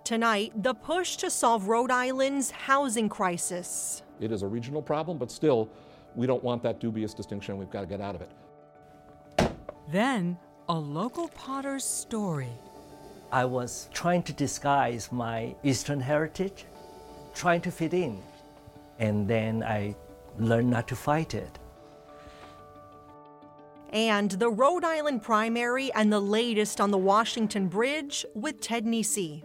Tonight, the push to solve Rhode Island's housing crisis. It is a regional problem, but still, we don't want that dubious distinction. We've got to get out of it. Then, a local potter's story. I was trying to disguise my Eastern heritage, trying to fit in, and then I learned not to fight it. And the Rhode Island primary and the latest on the Washington Bridge with Ted Nesi.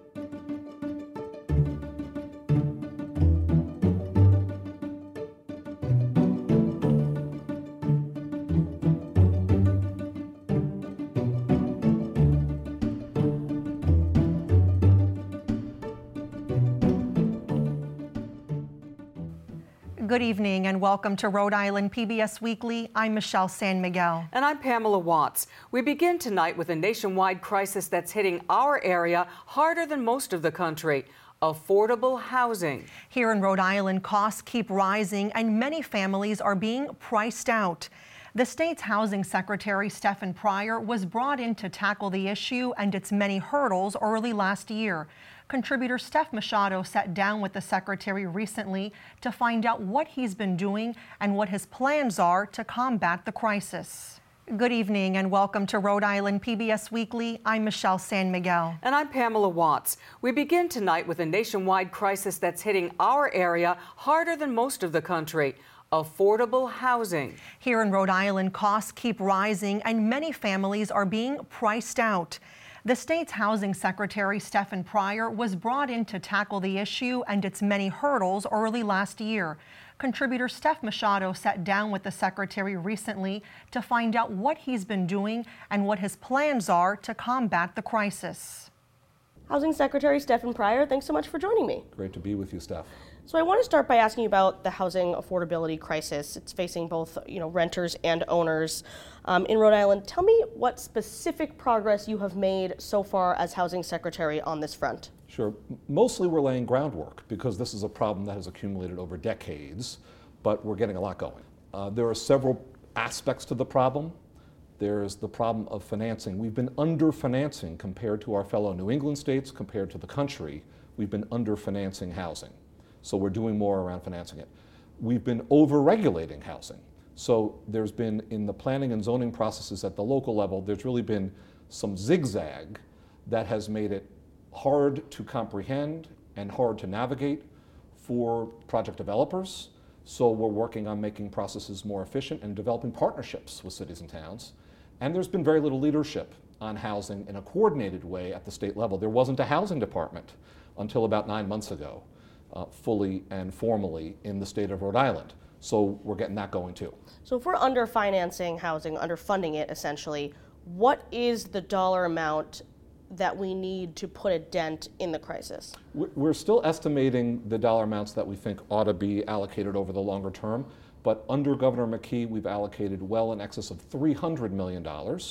Good evening and welcome to Rhode Island PBS Weekly. I'm Michelle San Miguel. And I'm Pamela Watts. We begin tonight with a nationwide crisis that's hitting our area harder than most of the country: affordable housing. Here in Rhode Island, costs keep rising and many families are being priced out. The state's housing secretary, Stephen Pryor, was brought in to tackle the issue and its many hurdles early last year. Contributor Steph Machado sat down with the secretary recently to find out what he's been doing and what his plans are to combat the crisis. Good evening and welcome to Rhode Island PBS Weekly. I'm Michelle San Miguel. And I'm Pamela Watts. We begin tonight with a nationwide crisis that's hitting our area harder than most of the country: affordable housing. Here in Rhode Island, costs keep rising and many families are being priced out. The state's housing secretary, Stephen Pryor, was brought in to tackle the issue and its many hurdles early last year. Contributor Steph Machado sat down with the secretary recently to find out what he's been doing and what his plans are to combat the crisis. Housing Secretary Stephen Pryor, thanks so much for joining me. Great to be with you, Steph. So I want to start by asking you about the housing affordability crisis. It's facing both, renters and owners in Rhode Island. Tell me what specific progress you have made so far as Housing Secretary on this front. Sure. Mostly we're laying groundwork because this is a problem that has accumulated over decades, but we're getting a lot going. There are several aspects to the problem. There's the problem of financing. We've been underfinancing compared to our fellow New England states, compared to the country. We've been underfinancing housing. So we're doing more around financing it. We've been over-regulating housing. So there's been, in the planning and zoning processes at the local level, there's really been some zigzag that has made it hard to comprehend and hard to navigate for project developers. So we're working on making processes more efficient and developing partnerships with cities and towns. And there's been very little leadership on housing in a coordinated way at the state level. There wasn't a housing department until about 9 months ago, fully and formally in the state of Rhode Island. So we're getting that going too. So if we're underfinancing housing, underfunding it essentially, what is the dollar amount that we need to put a dent in the crisis? We're still estimating the dollar amounts that we think ought to be allocated over the longer term, but under Governor McKee, we've allocated well in excess of $300 million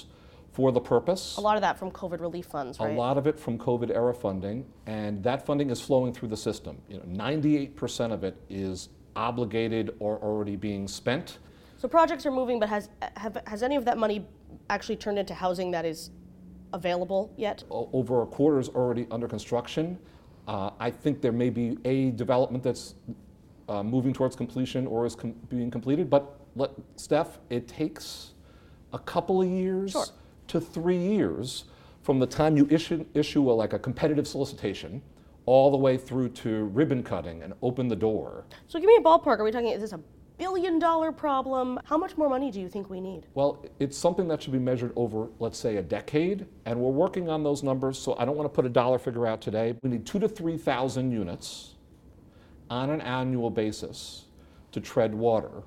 for the purpose. A lot of that from COVID relief funds, right? A lot of it from COVID era funding, and that funding is flowing through the system. 98% of it is obligated or already being spent. So projects are moving, but has any of that money actually turned into housing that is available yet? Over a quarter is already under construction. I think there may be a development that's moving towards completion or is being completed, but Steph, it takes a couple of years to 3 years from the time you issue a competitive solicitation all the way through to ribbon cutting and open the door. So give me a ballpark. Are we talking, is this $1 billion problem? How much more money do you think we need? Well, it's something that should be measured over, let's say, a decade, and we're working on those numbers, so I don't want to put a dollar figure out today. We need 2,000 to 3,000 units on an annual basis to tread water.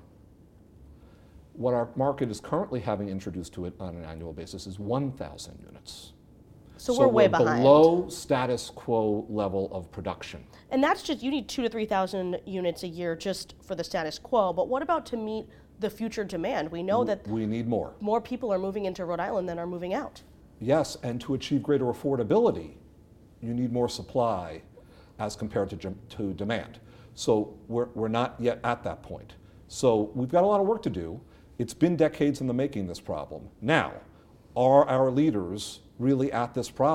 What our market is currently having introduced to it on an annual basis is 1,000 units. So we're way behind. Below status quo level of production. And that's just, you need 2,000 to 3,000 units a year just for the status quo, but what about to meet the future demand? We know that we need more. More people are moving into Rhode Island than are moving out. Yes, and to achieve greater affordability, you need more supply as compared to demand. So we're not yet at that point. So we've got a lot of work to do. It's been decades in the making, this problem. Now, are our leaders really at this problem?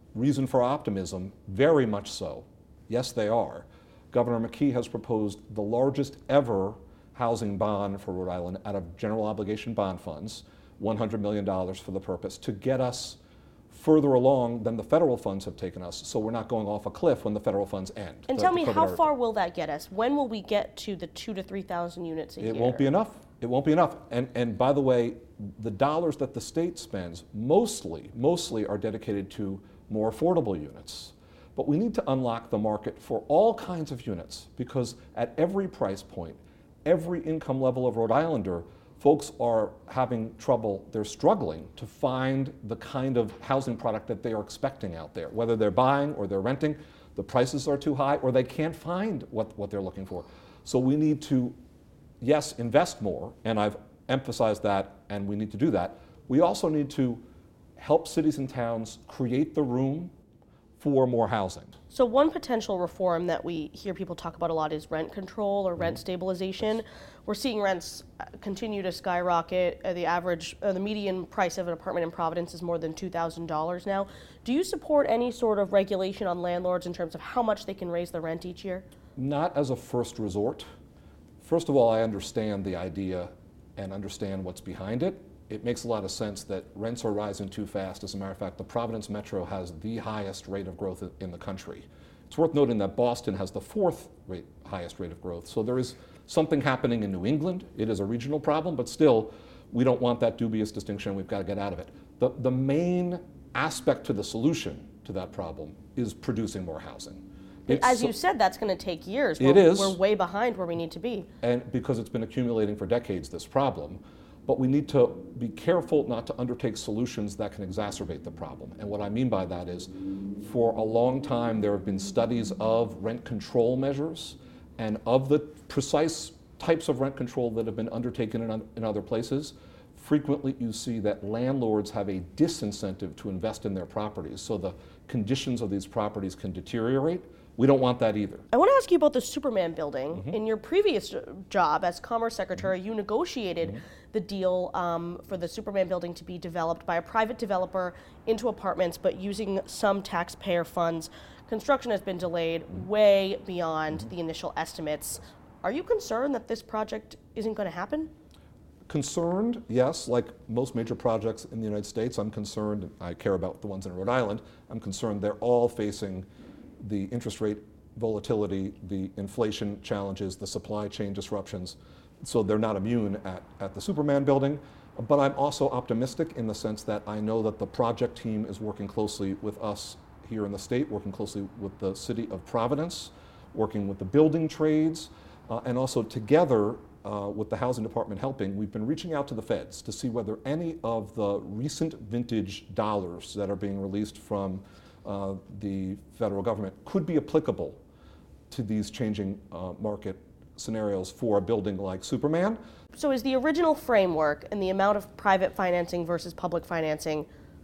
reason for optimism, very much so. Yes, they are. Governor McKee has proposed the largest ever housing bond for Rhode Island out of general obligation bond funds, $100 million for the purpose, to get us further along than the federal funds have taken us, so we're not going off a cliff when the federal funds end. And tell me, how far will that get us? When will we get to the 2,000 to 3,000 units a year? It won't be enough. It won't be enough. And by the way, the dollars that the state spends mostly are dedicated to more affordable units. But we need to unlock the market for all kinds of units, because at every price point, every income level of Rhode Islander, folks are having trouble, they're struggling to find the kind of housing product that they are expecting out there. Whether they're buying or they're renting, the prices are too high or they can't find what they're looking for. So we need to, yes, invest more, and I've emphasized that, and we need to do that. We also need to help cities and towns create the room for more housing. So one potential reform that we hear people talk about a lot is rent control or rent stabilization. We're seeing rents continue to skyrocket. The median price of an apartment in Providence is more than $2,000 now. Do you support any sort of regulation on landlords in terms of how much they can raise the rent each year? Not as a first resort. First of all, I understand the idea and understand what's behind it. It makes a lot of sense that rents are rising too fast. As a matter of fact, the Providence Metro has the highest rate of growth in the country. It's worth noting that Boston has the fourth highest rate of growth. So there is something happening in New England. It is a regional problem, but still, we don't want that dubious distinction. We've got to get out of it. The main aspect to the solution to that problem is producing more housing. As you said, that's going to take years. It is. We're way behind where we need to be. And because it's been accumulating for decades, this problem. But we need to be careful not to undertake solutions that can exacerbate the problem. And what I mean by that is, for a long time, there have been studies of rent control measures and of the precise types of rent control that have been undertaken in other places. Frequently, you see that landlords have a disincentive to invest in their properties, so the conditions of these properties can deteriorate. We don't want that either. I want to ask you about the Superman building. In your previous job as Commerce Secretary, you negotiated the deal for the Superman building to be developed by a private developer into apartments, but using some taxpayer funds. Construction has been delayed way beyond the initial estimates. Are you concerned that this project isn't going to happen? Concerned, yes. Like most major projects in the United States, I'm concerned. I care about the ones in Rhode Island. I'm concerned they're all facing the interest rate volatility, the inflation challenges, the supply chain disruptions. So they're not immune at the Superman building. But I'm also optimistic in the sense that I know that the project team is working closely with us here in the state, working closely with the city of Providence, working with the building trades, and also together with the housing department helping, we've been reaching out to the feds to see whether any of the recent vintage dollars that are being released from the federal government could be applicable to these changing market scenarios for a building like Superman. So is the original framework and the amount of private financing versus public financing,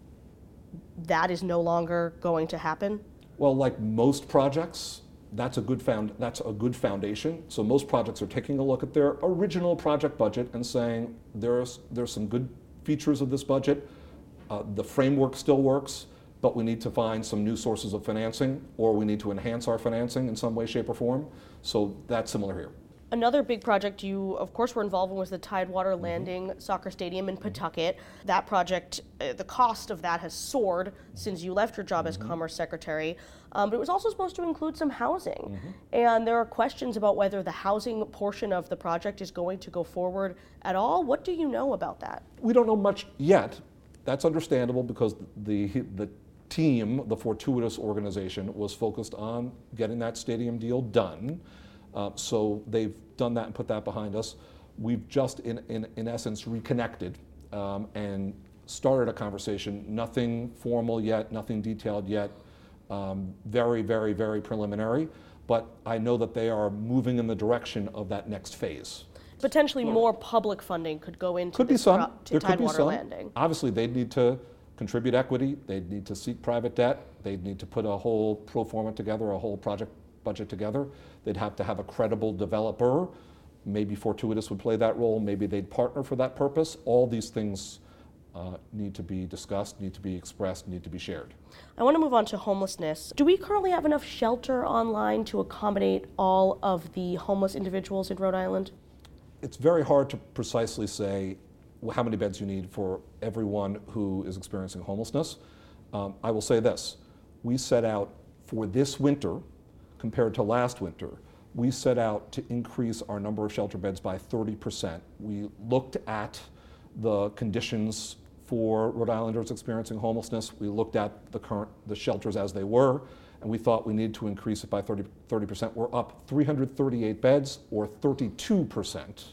that is no longer going to happen? Well, like most projects, that's a good foundation. So most projects are taking a look at their original project budget and saying there's some good features of this budget. The framework still works, but we need to find some new sources of financing, or we need to enhance our financing in some way, shape, or form. So that's similar here. Another big project you, of course, were involved in was the Tidewater Landing Soccer Stadium in Pawtucket. That project, the cost of that has soared since you left your job as Commerce Secretary, but it was also supposed to include some housing. And there are questions about whether the housing portion of the project is going to go forward at all. What do you know about that? We don't know much yet. That's understandable because the team, the Fortuitous organization, was focused on getting that stadium deal done. So they've done that and put that behind us. We've just, in essence, reconnected and started a conversation. Nothing formal yet, nothing detailed yet. Very, very, very preliminary. But I know that they are moving in the direction of that next phase. Potentially more public funding could go into could be some. There could be Tidewater some. Landing. Obviously, they'd need to contribute equity. They'd need to seek private debt. They'd need to put a whole pro forma together, a whole project budget together. They'd have to have a credible developer. Maybe Fortuitous would play that role. Maybe they'd partner for that purpose. All these things need to be discussed, need to be expressed, need to be shared. I want to move on to homelessness. Do we currently have enough shelter online to accommodate all of the homeless individuals in Rhode Island? It's very hard to precisely say how many beds you need for everyone who is experiencing homelessness. I will say this, we set out for this winter, compared to last winter, we set out to increase our number of shelter beds by 30%. We looked at the conditions for Rhode Islanders experiencing homelessness. We looked at the shelters as they were, and we thought we needed to increase it by 30%. We're up 338 beds, or 32%,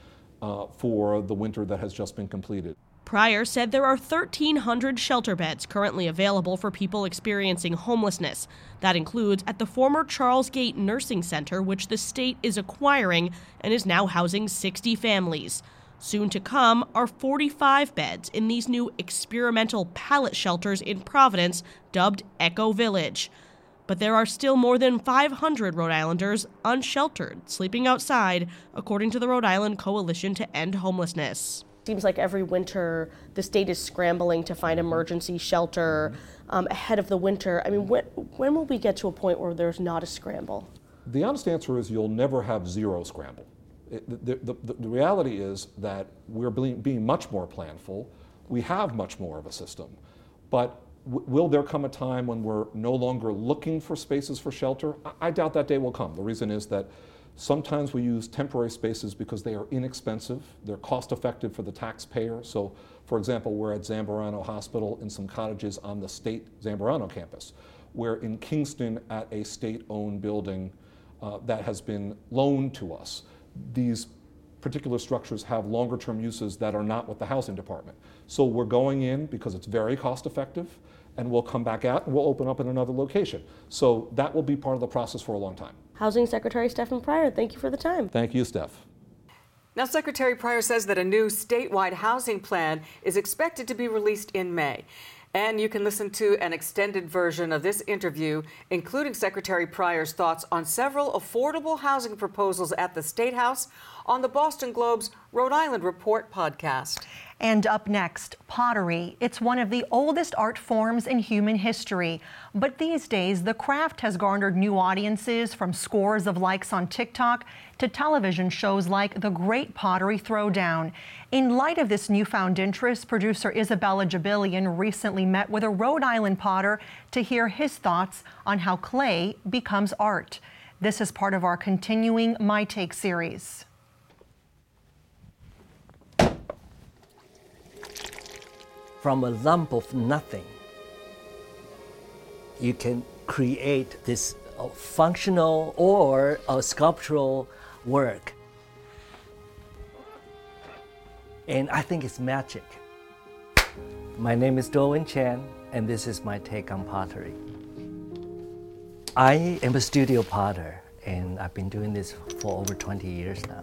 for the winter that has just been completed. Pryor said there are 1,300 shelter beds currently available for people experiencing homelessness. That includes at the former Charles Gate Nursing Center, which the state is acquiring and is now housing 60 families. Soon to come are 45 beds in these new experimental pallet shelters in Providence, dubbed Echo Village. But there are still more than 500 Rhode Islanders unsheltered, sleeping outside, according to the Rhode Island Coalition to End Homelessness. Seems like every winter the state is scrambling to find emergency shelter ahead of the winter. I mean, when will we get to a point where there's not a scramble? The honest answer is you'll never have zero scramble. The reality is that we're being much more planful. We have much more of a system. But will there come a time when we're no longer looking for spaces for shelter? I doubt that day will come. The reason is that sometimes we use temporary spaces because they are inexpensive, they're cost effective for the taxpayer. So, for example, we're at Zambarano Hospital in some cottages on the state Zambarano campus. We're in Kingston at a state-owned building that has been loaned to us. These particular structures have longer-term uses that are not with the housing department. So we're going in because it's very cost-effective, and we'll come back out and we'll open up in another location. So that will be part of the process for a long time. Housing Secretary Stephen Pryor, thank you for the time. Thank you, Steph. Now, Secretary Pryor says that a new statewide housing plan is expected to be released in May. And you can listen to an extended version of this interview, including Secretary Pryor's thoughts on several affordable housing proposals at the State House, on the Boston Globe's Rhode Island Report podcast. And up next, pottery. It's one of the oldest art forms in human history. But these days, the craft has garnered new audiences, from scores of likes on TikTok to television shows like The Great Pottery Throwdown. In light of this newfound interest, producer Isabella Jabilian recently met with a Rhode Island potter to hear his thoughts on how clay becomes art. This is part of our continuing My Take series. From a lump of nothing, you can create this functional or a sculptural work. And I think it's magic. My name is Dowen Chen, and this is my take on pottery. I am a studio potter, and I've been doing this for over 20 years now.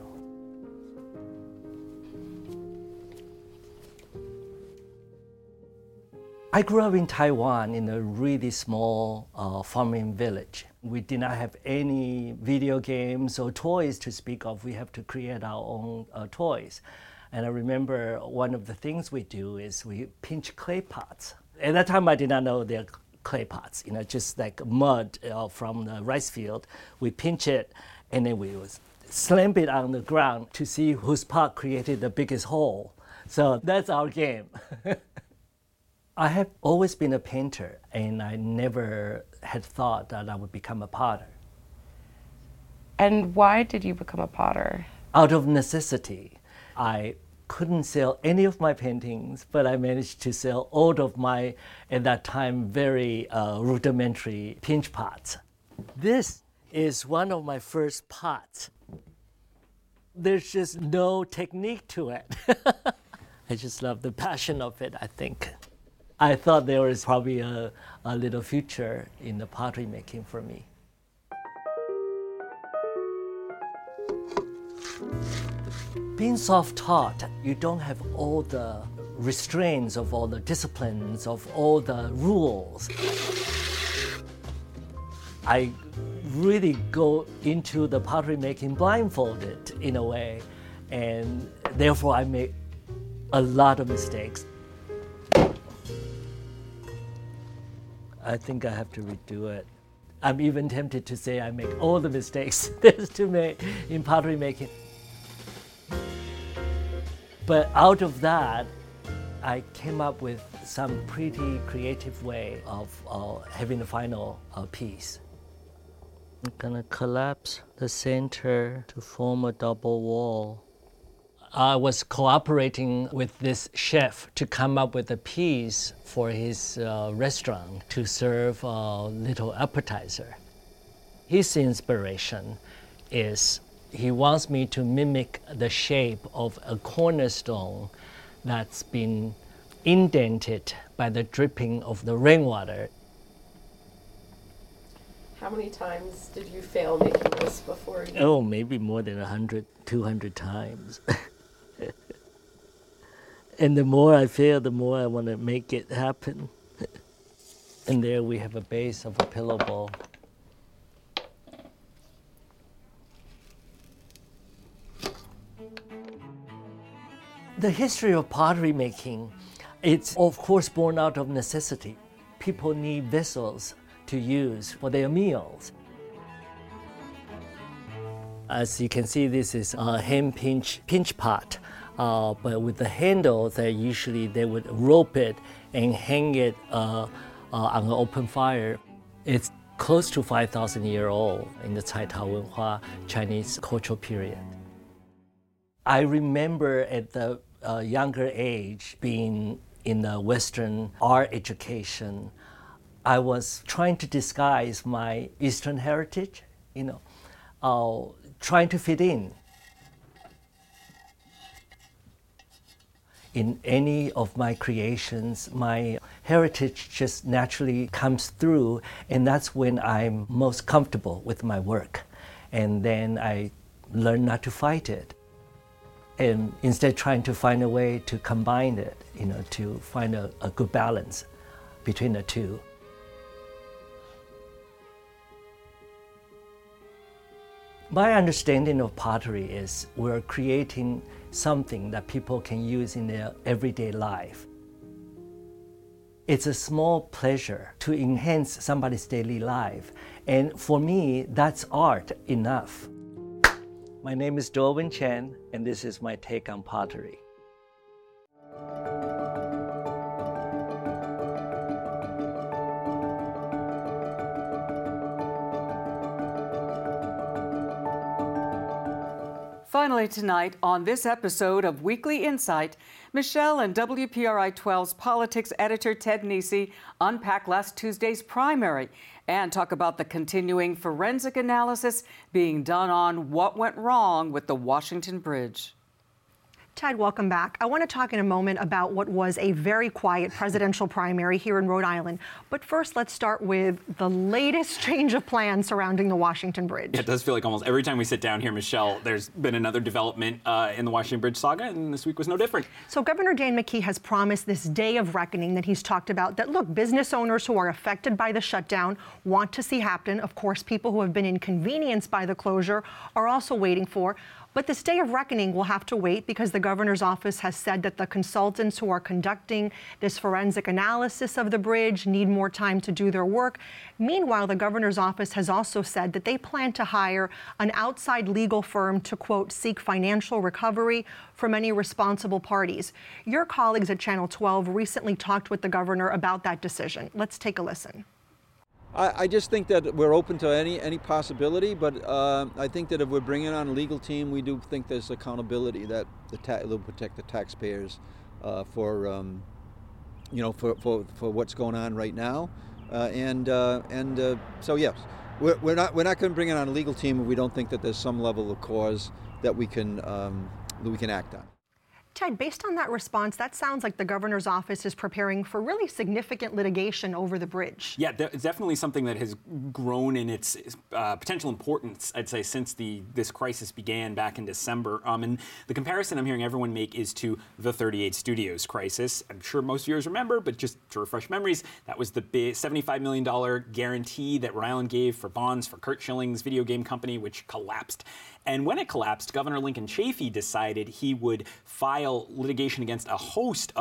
I grew up in Taiwan in a really small farming village. We did not have any video games or toys to speak of. We have to create our own toys. And I remember one of the things we do is we pinch clay pots. At that time, I did not know they're clay pots, just like mud from the rice field. We pinch it, and then we would slam it on the ground to see whose pot created the biggest hole. So that's our game. I have always been a painter, and I never had thought that I would become a potter. And why did you become a potter? Out of necessity. I couldn't sell any of my paintings, but I managed to sell all of my, at that time, very rudimentary pinch pots. This is one of my first pots. There's just no technique to it. I just love the passion of it, I think. I thought there was probably a little future in the pottery making for me. Being self-taught, you don't have all the restraints of all the disciplines, of all the rules. I really go into the pottery making blindfolded in a way, and therefore I make a lot of mistakes. I think I have to redo it. I'm even tempted to say I make all the mistakes there's to make in pottery making. But out of that, I came up with some pretty creative way of having the final piece. I'm gonna collapse the center to form a double wall. I was cooperating with this chef to come up with a piece for his restaurant to serve a little appetizer. His inspiration is he wants me to mimic the shape of a cornerstone that's been indented by the dripping of the rainwater. How many times did you fail making this before you... Oh, maybe more than 100, 200 times. And the more I fail, the more I want to make it happen. And there we have a base of a pillow bowl. The history of pottery making, it's of course born out of necessity. People need vessels to use for their meals. As you can see, this is a hand pinch pot, but with the handle that usually they would rope it and hang it on an open fire. It's close to 5,000 years old in the Cai Tao Wenhua Chinese cultural period. I remember at the younger age being in the Western art education, I was trying to disguise my Eastern heritage, trying to fit in. In any of my creations, my heritage just naturally comes through, and that's when I'm most comfortable with my work. And then I learn not to fight it. And instead trying to find a way to combine it, to find a good balance between the two. My understanding of pottery is we're creating something that people can use in their everyday life. It's a small pleasure to enhance somebody's daily life. And for me, that's art enough. My name is Dorwin Chen, and this is my take on pottery. Finally tonight, on this episode of Weekly Insight, Michelle and WPRI 12's politics editor Ted Nesi unpack last Tuesday's primary and talk about the continuing forensic analysis being done on what went wrong with the Washington Bridge. Ted, welcome back. I want to talk in a moment about what was a very quiet presidential primary here in Rhode Island. But first, let's start with the latest change of plans surrounding the Washington Bridge. It does feel like almost every time we sit down here, Michelle, there's been another development in the Washington Bridge saga, and this week was no different. So Governor Dan McKee has promised this day of reckoning that he's talked about that, look, business owners who are affected by the shutdown want to see happen. Of course, people who have been inconvenienced by the closure are also waiting for. But this day of reckoning will have to wait because the governor's office has said that the consultants who are conducting this forensic analysis of the bridge need more time to do their work. Meanwhile, the governor's office has also said that they plan to hire an outside legal firm to, quote, seek financial recovery from any responsible parties. Your colleagues at Channel 12 recently talked with the governor about that decision. Let's take a listen. I just think that we're open to any possibility, but I think that if we're bringing on a legal team, we do think there's accountability that will protect the taxpayers for what's going on right now, so yes, we're not going to bring on a legal team if we don't think that there's some level of cause that we can act on. Ted, based on that response, that sounds like the governor's office is preparing for really significant litigation over the bridge. Yeah, it's definitely something that has grown in its potential importance, I'd say, since this crisis began back in December. And the comparison I'm hearing everyone make is to the 38 Studios crisis. I'm sure most viewers remember, but just to refresh memories, that was the big $75 million guarantee that Rhode Island gave for bonds for Curt Schilling's video game company, which collapsed. And when it collapsed, Governor Lincoln Chafee decided he would file litigation against a host of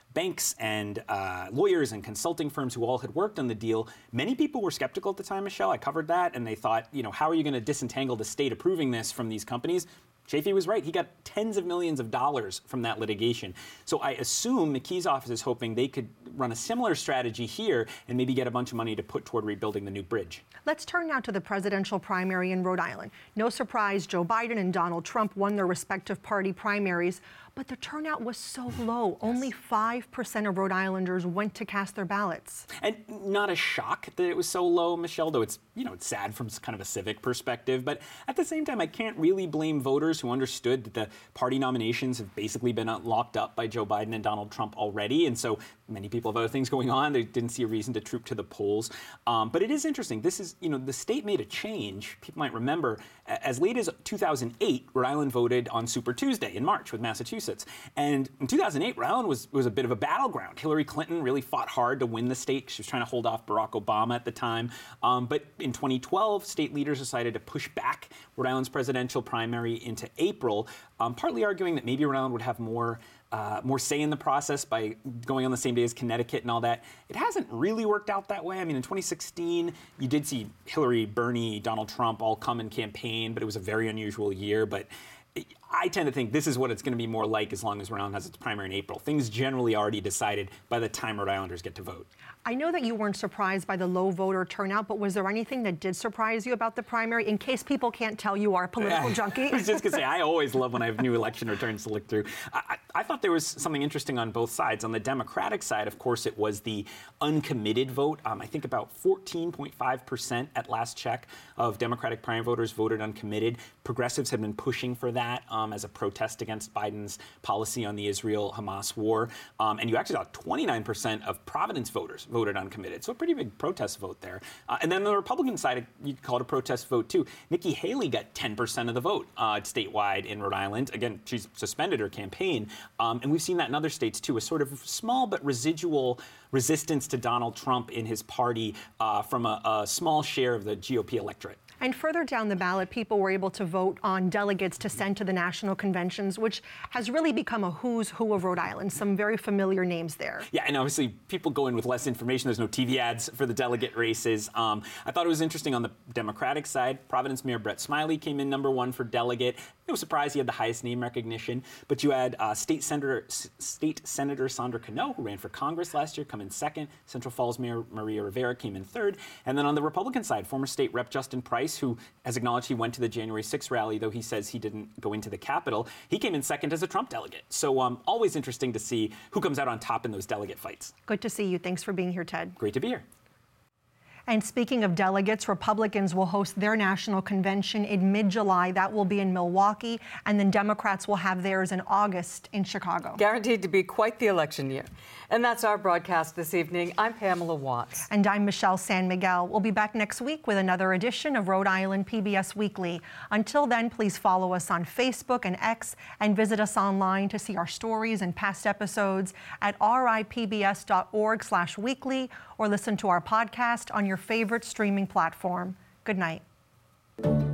banks and lawyers and consulting firms who all had worked on the deal. Many people were skeptical at the time, Michelle. I covered that, and they thought, how are you going to disentangle the state approving this from these companies? Chafee was right. He got tens of millions of dollars from that litigation. So I assume McKee's office is hoping they could run a similar strategy here and maybe get a bunch of money to put toward rebuilding the new bridge. Let's turn now to the presidential primary in Rhode Island. No surprise, Joe Biden and Donald Trump won their respective party primaries, but the turnout was so low. Only 5% of Rhode Islanders went to cast their ballots. And not a shock that it was so low, Michelle, though it's sad from kind of a civic perspective. But at the same time, I can't really blame voters who understood that the party nominations have basically been locked up by Joe Biden and Donald Trump already. And so many people have other things going on. They didn't see a reason to troop to the polls. But it is interesting. This is, the state made a change. People might remember as late as 2008, Rhode Island voted on Super Tuesday in March with Massachusetts. And in 2008, Rhode Island was a bit of a battleground. Hillary Clinton really fought hard to win the state. She was trying to hold off Barack Obama at the time. But in 2012, state leaders decided to push back Rhode Island's presidential primary into April, partly arguing that maybe Rhode Island would have more say in the process by going on the same day as Connecticut and all that. It hasn't really worked out that way. I mean, in 2016, you did see Hillary, Bernie, Donald Trump all come and campaign, but it was a very unusual year. But I tend to think this is what it's going to be more like as long as Rhode Island has its primary in April. Things generally already decided by the time Rhode Islanders get to vote. I know that you weren't surprised by the low voter turnout, but was there anything that did surprise you about the primary, in case people can't tell you are a political junkie? I was just going to say, I always love when I have new election returns to look through. I thought there was something interesting on both sides. On the Democratic side, of course, it was the uncommitted vote. I think about 14.5% at last check of Democratic primary voters voted uncommitted. Progressives have been pushing for that as a protest against Biden's policy on the Israel-Hamas war. And you actually saw 29% of Providence voters voted uncommitted. So a pretty big protest vote there. And then on the Republican side, you could call it a protest vote too. Nikki Haley got 10% of the vote statewide in Rhode Island. Again, she's suspended her campaign. And we've seen that in other states too, a sort of small but residual resistance to Donald Trump in his party from a small share of the GOP electorate. And further down the ballot, people were able to vote on delegates to send to the national conventions, which has really become a who's who of Rhode Island. Some very familiar names there. Yeah, and obviously people go in with less information. There's no TV ads for the delegate races. I thought it was interesting on the Democratic side. Providence Mayor Brett Smiley came in #1 for delegate. No surprise he had the highest name recognition. But you had State Senator Sandra Cano, who ran for Congress last year, come in second. Central Falls Mayor Maria Rivera came in third. And then on the Republican side, former state rep Justin Price, who has acknowledged he went to the January 6th rally, though he says he didn't go into the Capitol. He came in second as a Trump delegate. So always interesting to see who comes out on top in those delegate fights. Good to see you. Thanks for being here, Ted. Great to be here. And speaking of delegates, Republicans will host their national convention in mid-July. That will be in Milwaukee. And then Democrats will have theirs in August in Chicago. Guaranteed to be quite the election year. And that's our broadcast this evening. I'm Pamela Watts. And I'm Michelle San Miguel. We'll be back next week with another edition of Rhode Island PBS Weekly. Until then, please follow us on Facebook and X and visit us online to see our stories and past episodes at ripbs.org/weekly or listen to our podcast on your favorite streaming platform. Good night.